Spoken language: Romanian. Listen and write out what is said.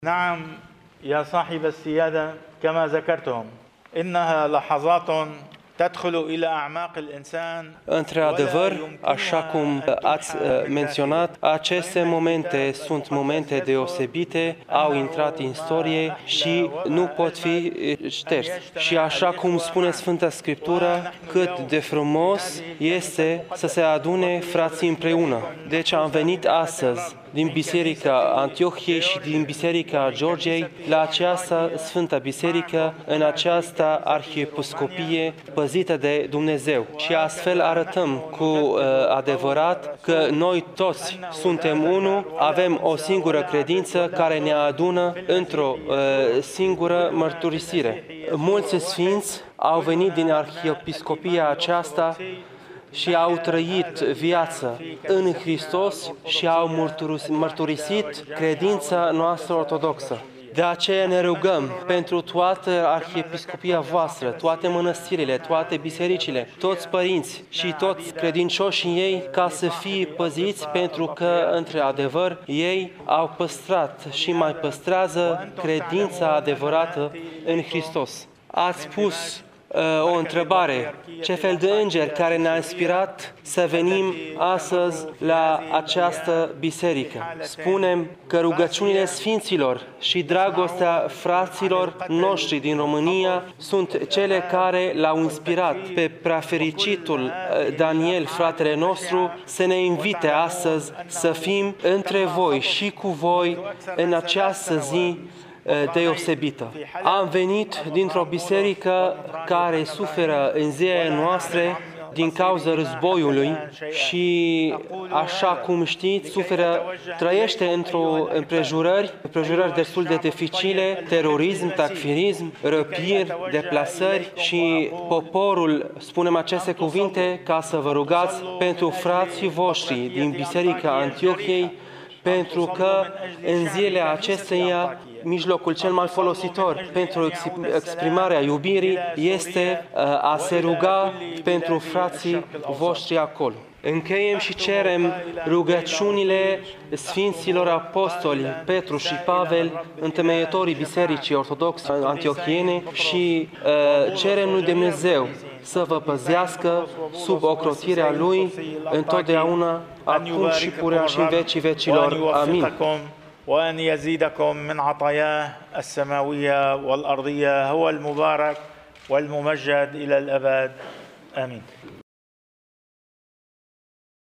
نعم يا صاحب السيادة، كما ذكرتم إنها لحظات تدخل إلى أعماق الإنسان. Într-adevăr, așa cum ați menționat, aceste momente sunt momente deosebite, au intrat în istorie și nu pot fi șterse. Și așa cum spune Sfânta Scriptură, cât de frumos este să se adune frații împreună. Deci am venit astăzi din Biserica Antiohiei și din Biserica Georgiei la această Sfântă Biserică, în această arhiepiscopie păzită de Dumnezeu. Și astfel arătăm cu adevărat că noi toți suntem unul, avem o singură credință care ne adună într-o singură mărturisire. Mulți sfinți au venit din arhiepiscopia aceasta și au trăit viața în Hristos și au mărturisit credința noastră ortodoxă. De aceea ne rugăm pentru toată arhiepiscopia voastră, toate mănăstirile, toate bisericile, toți părinți și toți credincioșii ei, ca să fie păziți, pentru că, într-adevăr, ei au păstrat și mai păstrează credința adevărată în Hristos. Ați pus o întrebare: ce fel de înger care ne-a inspirat să venim astăzi la această biserică? Spunem că rugăciunile sfinților și dragostea fraților noștri din România sunt cele care l-au inspirat pe preafericitul Daniel, fratele nostru, să ne invite astăzi să fim între voi și cu voi în această zi deosebită. Am venit dintr-o biserică care suferă în zilele noastre din cauza războiului și, așa cum știți, trăiește într-o împrejurări destul de dificile: terorism, takfirism, răpiri, deplasări, și poporul, spunem aceste cuvinte ca să vă rugați pentru frații voștri din Biserica Antiohiei, pentru că în zilele acesteia mijlocul cel mai folositor pentru exprimarea iubirii este a se ruga pentru frații voștri acolo. Încheiem și cerem rugăciunile Sfinților Apostoli Petru și Pavel, întemeietorii Bisericii Ortodoxe Antiohiene, și cerem lui Dumnezeu să vă păzească sub ocrotirea Lui întotdeauna, acum și purea și în vecii vecilor. Amin. وأن يزيدكم من عطاياه السماوية والأرضية هو المبارك والممجد إلى الأبد آمين.